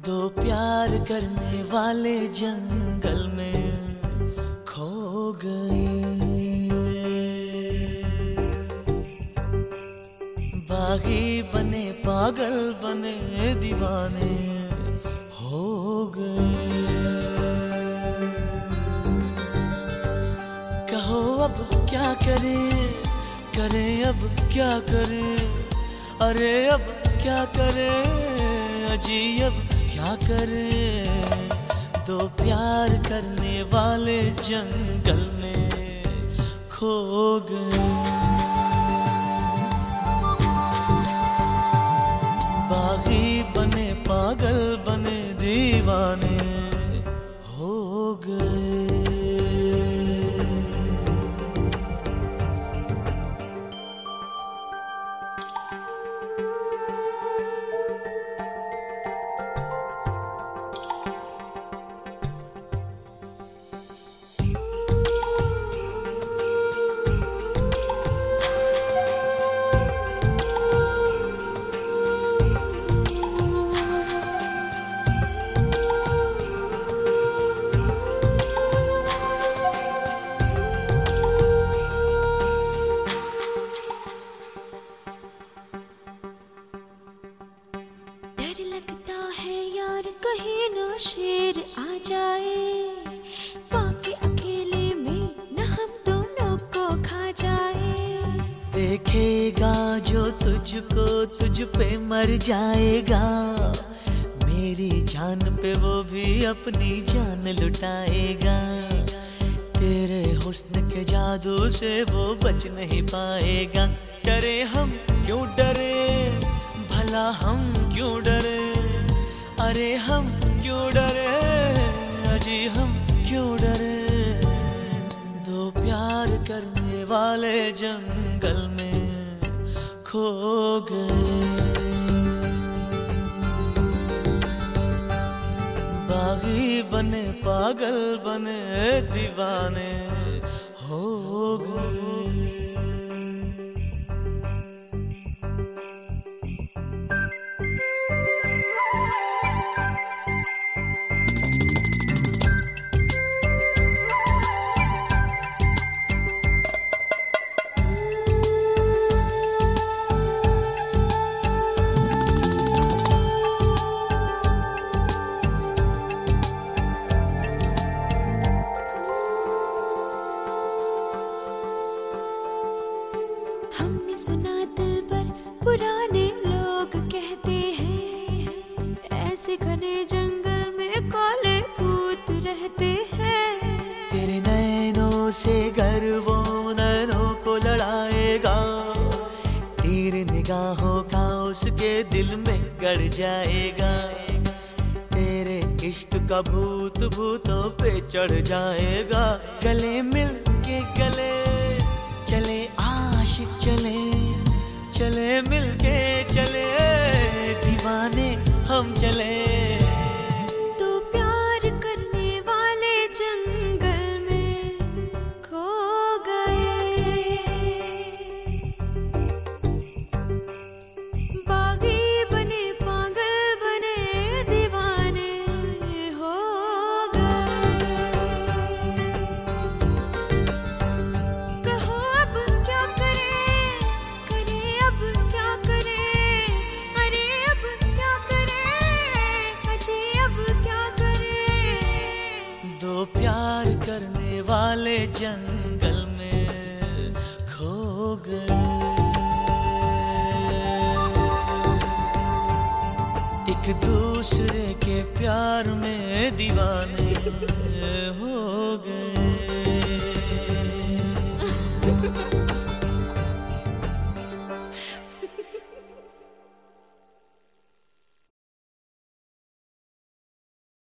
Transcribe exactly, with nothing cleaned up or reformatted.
दो प्यार करने वाले जंगल में खो गए। बागी बने पागल बने दीवाने हो गए। कहो अब क्या करें करें अब क्या करें, अरे अब क्या करें अजी अब क्या करें। दो प्यार करने वाले जंगल में खो गए। बागी बने पागल बने दीवाने हो गए। कहीं ना शेर आ जाए, बाकी अकेले में न हम दोनों को खा जाए। देखेगा जो तुझको तुझ पे मर जाएगा, मेरी जान पे वो भी अपनी जान लुटाएगा। तेरे हुस्न के जादू से वो बच नहीं पाएगा। डरे हम क्यों डरे भला हम क्यों डरे, अरे हम क्यों डरे अजी हम क्यों डरे। दो प्यार करने वाले जंगल में खो गए। बागी बने पागल बने दीवाने हो गए। हमने सुना दिल पर पुराने लोग कहते हैं, ऐसे घने जंगल में काले भूत रहते हैं। तेरे नैनों से घर वो नैनों को लड़ाएगा, तेरे निगाहों का उसके दिल में गड़ जाएगा। तेरे इश्क का भूत भूतों पे चढ़ जाएगा। गले मिल के गले चले आशिक चले, चले मिलके चले दीवाने हम चले। तो प्यार करने वाले जंगल में खो गए। बागी बने पागल बने दीवाने हो गए। कहो अब क्या करें करें अब क्या करें, अरे अब क्या करें अजी अब क्या करें। दो प्यार करने वाले जंगल में खो गए। एक दूसरे के प्यार में दीवाने हो गए।